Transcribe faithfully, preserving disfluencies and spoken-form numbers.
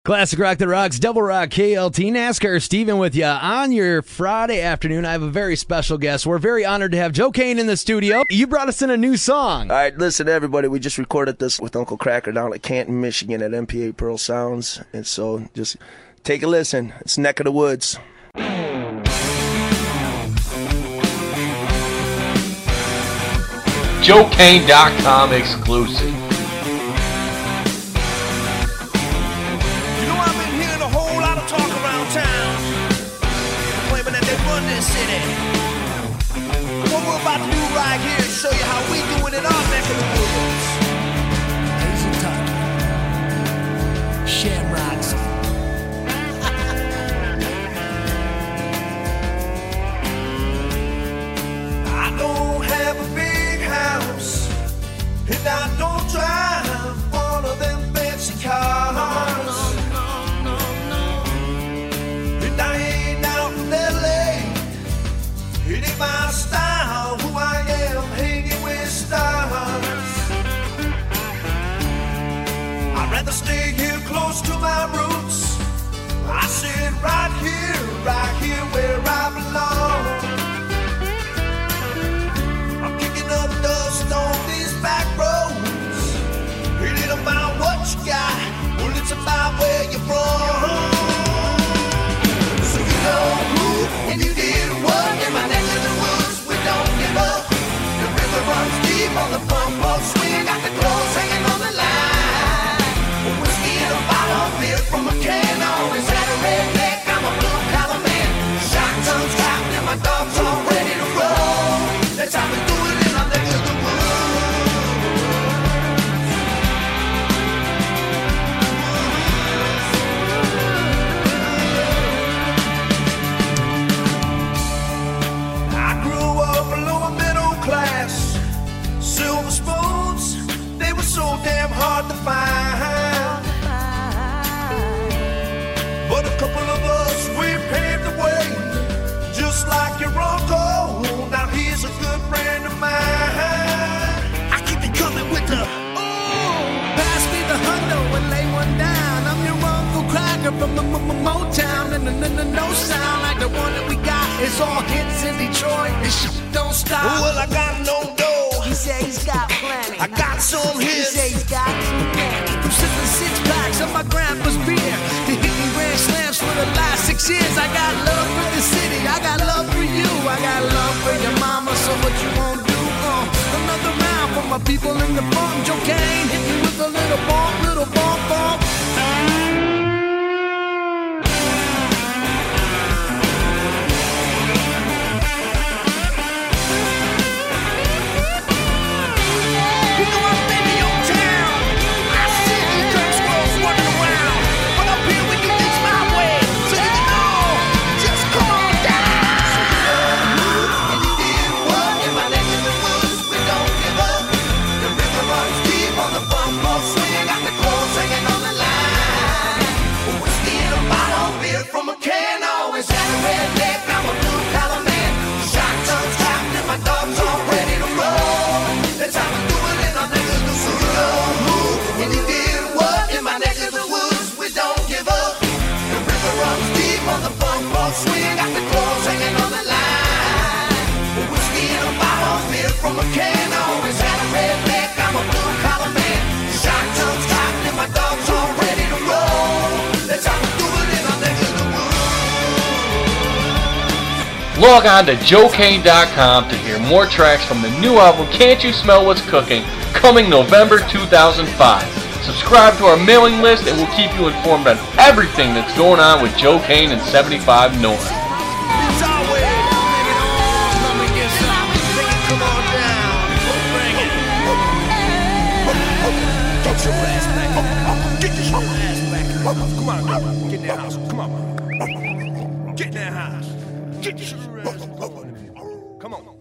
Classic Rock that Rocks, Double Rock K L T, NASCAR Steven with you on your Friday afternoon. I have a very special guest. We're very honored to have Joe Kane in the studio. You brought us in a new song. All right, listen, everybody. We just recorded this with Uncle Cracker down at Canton, Michigan at M P A Pearl Sounds. And so just take a listen. It's Neck of the Woods. Joe Kane dot com exclusive. City. What we're about to do right here is show you how we do it in our neck of the woods. Hazel Tucker, Shamrocks. I don't have a big house, and I don't drive one of them fancy cars. No, no, no, no. And I ain't out in L A. It ain't my style, who I am, hanging with stars. I'd rather stay here close to my roots. I sit right here, right here where I belong. I'm kicking up dust on these back roads. It ain't about what you got, well it's about where you're from. So you know who, and you did what in my neck of the woods. We don't give up. The river runs deep on the pump up swing. Got the clothes hanging on the line. A whiskey in a bottle, beer from a can. Always had a redneck. I'm a blue collar man. Shotgun's cocked and my dog's all ready to roll. That's how we do it in our neck of the silver spoons, they were so damn hard to find. But a couple of us, we paved the way, just like your uncle. Now he's a good friend of mine. I keep it coming with the oh, pass me the hundo and lay one down. I'm your Uncle Cracker from the Motown, and the no sound like the one that we got. It's all hits in Detroit. This shit don't stop. Well, I got no dough. He said he's got plenty. I got some hits. He said he's got too many. I'm sipping six packs of my grandpa's beer. He hit me grand slams for the last six years. I got love for the city. I got love for you. I got love for your mama. So what you won't do? Uh, another round for my people in the farm. Joe Kane hit me with a little bump, little bump, bump. Log on to Joe Kane dot com to hear more tracks from the new album Can't You Smell What's Cooking, coming November two thousand five. Subscribe to our mailing list and we'll keep you informed on everything that's going on with Joe Kane and seventy-five North. Come on, get in that house. Come on. Get in that house. Get your ass. Come on.